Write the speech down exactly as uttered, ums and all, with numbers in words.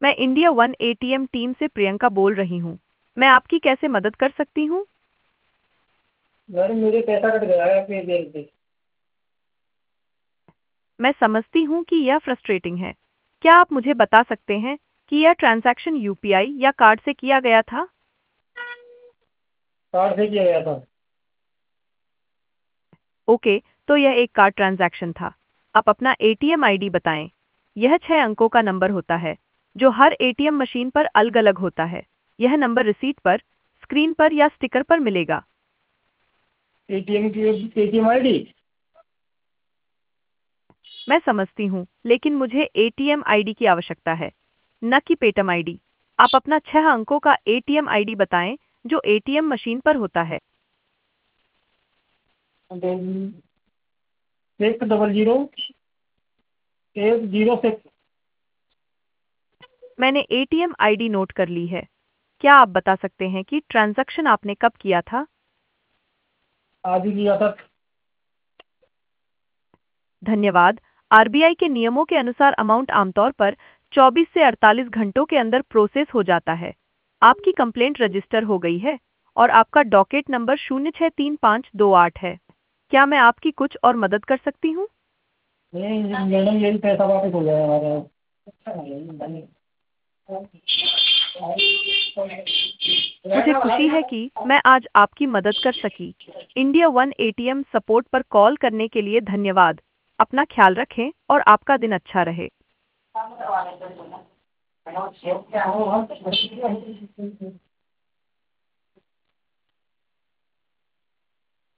मैं India one ATM team से प्रियंका बोल रही हूँ। मैं आपकी कैसे मदद कर सकती हूँ? यार मेरे पैसा कट गया है पे बैंक से। मैं समझती हूँ कि यह फ्रस्ट्रेटिंग है। क्या आप मुझे बता सकते हैं कि यह ट्रांजैक्शन यूपीआई या कार्ड से किया गया था? कार्ड से किया गया था। ओके, तो यह एक कार्ड ट्रांजैक्शन था। आप अपना एटीएम आईडी बताएं। यह छह अंकों का नंबर होता है, जो हर एटीएम मशीन पर अलग-अलग होता है। यह नंबर रिसीट पर, स्क्रीन पर या स्टिकर पर मिलेगा। एटीएम की एटीएम आई डी। मैं समझती हूँ, लेकिन मुझे एटीएम आईडी की आवश्यकता है, न कि पेटीएम आईडी। आप अपना छह अंकों का एटीएम आईडी बताएं, जो एटीएम मशीन पर होता है। सिक्स डबल जीरो एक जीरो सिक्स। मैंने एटीएम आईडी नोट कर ली है। क्या आप बता सकते हैं कि ट्रांजैक्शन आपने कब किया था? आज ही किया था। धन्यवाद। आरबीआई के नियमों के अनुसार अमाउंट आमतौर पर चौबीस से अड़तालीस घंटों के अंदर प्रोसेस हो जाता है। आपकी कंप्लेंट रजिस्टर हो गई है और आपका डॉकेट नंबर शून्य छह तीन पाँच दो आठ है। क्या मैं आपकी कुछ और मदद कर सकती हूँ? नहीं मैडम यही पैसा वापस हो जाएगा हमारा। मुझे खुशी है कि मैं आज आपकी मदद कर सकी। इंडिया वन एटीएम सपोर्ट पर कॉल करने के लिए धन्यवाद। अपना ख्याल रखें और आपका दिन अच्छा रहे।